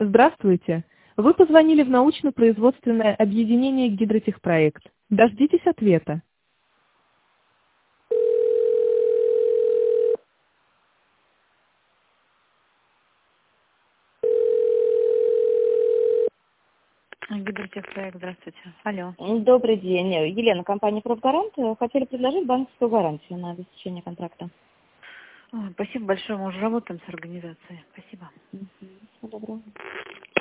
Здравствуйте. Вы позвонили в научно-производственное объединение «Гидротехпроект». Дождитесь ответа. Гидротехпроект, здравствуйте. Алло. Добрый день. Елена, компания «Профгарант». Хотели предложить банковскую гарантию на обеспечение контракта. Спасибо большое, мы уже работаем с организацией. Спасибо. Всего доброго.